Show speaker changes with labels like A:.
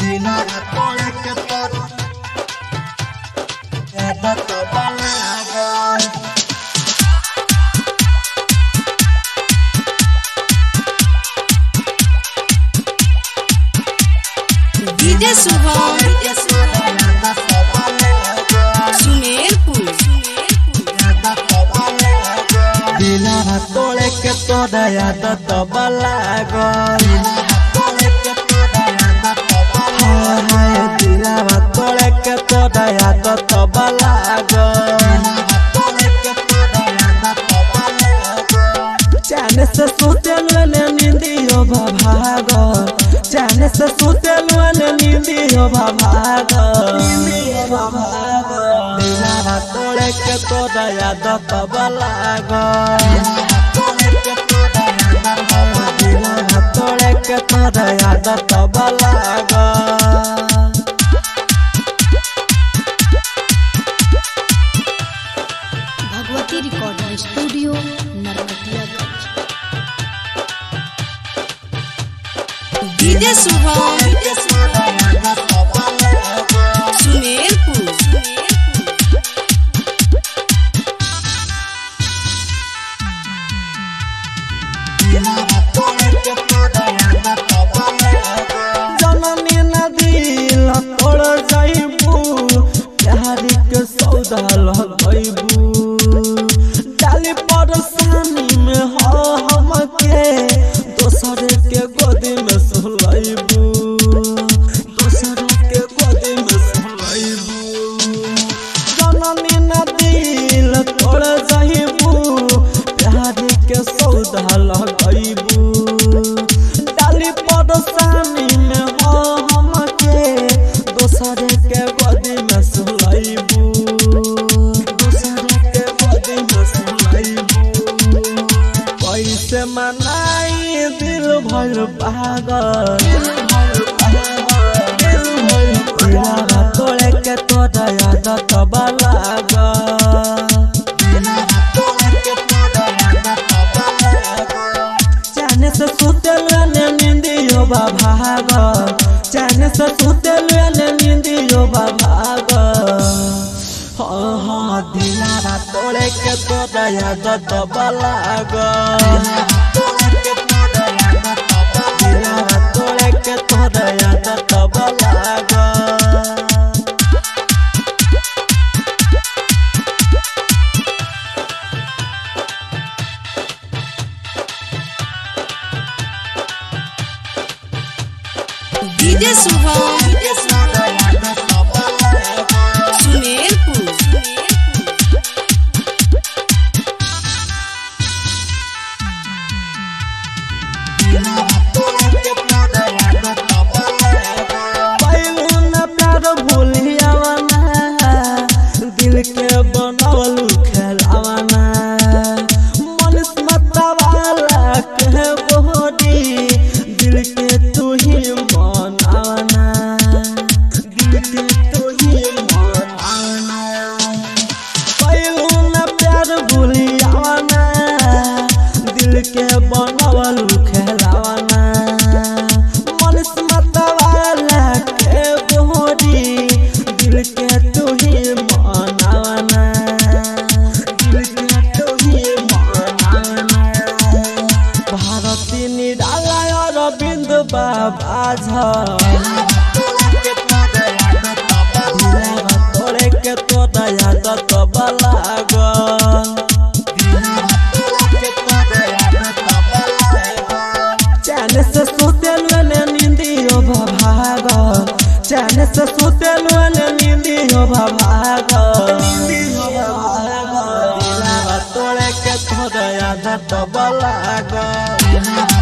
A: बिना तोड़े के तोड़ याद तो बलागा
B: डीजे शुभम सुमेरपुर
A: बिना तोड़े के तोड़ याद तो बलागा तोड़े के तोड़ा याद तो बलागा चैन से सुतेलु ने नींदियो भागा चैन से सुतेलु ने नींदियो भागा बिना तोड़े के तोड़ा याद तो बलागा बिना तोड़े के तोड़ा याद तो बलागा
B: Bhagwati recording studio Narkatiaganj DJ Shubham Sumerpur
A: जननी नदी तोड़ जाइबू प्यार के सौदा लगैबू डाली परेशानी में हो हमके दोसर के गोदी में सुलैबू दोसर के गोदी में सुलैबू जननी नदी तोड़ जाइबू प्यार के सौदा लगैबू डाली परेशानी में हो हमके दोसर के गोदी में सुलैबू दोसर के गोदी में सुलैबू कैसे मनाई दिल भर पागल तोड़े के तोड़ा याद तो बलागा चैन से सुतेलु ने नींदियो भागा चैन से सुतेलु ने नींदियो भागा हाँ दिलारा तोड़े के तोड़ा याद तो बलागा दिलारा तोड़े के तोड़ा याद तो बलागा
B: डीजे शुभम सुमेरपुर
A: पहलू न प्यार भूलियावना दिल के बनावलू खेलावना मन मतवाला के बोडी दिल के तू ही मनावना दिल के तू ही मनावना पहलू न प्यार भूलियावना दिल के बनावलू खेलावना मन मतवाला के बोडी दिल के तू ही मनावना दिल के तू ही मनावना भारती निराला अरविंद बाबा तोड़े के तोड़ा याद तो बलागा चैन से सुतेलु ने नींदियो भागा चैन से सुतेलु ने नींदियो भागा तोड़े के तोड़ा याद तो बलागा।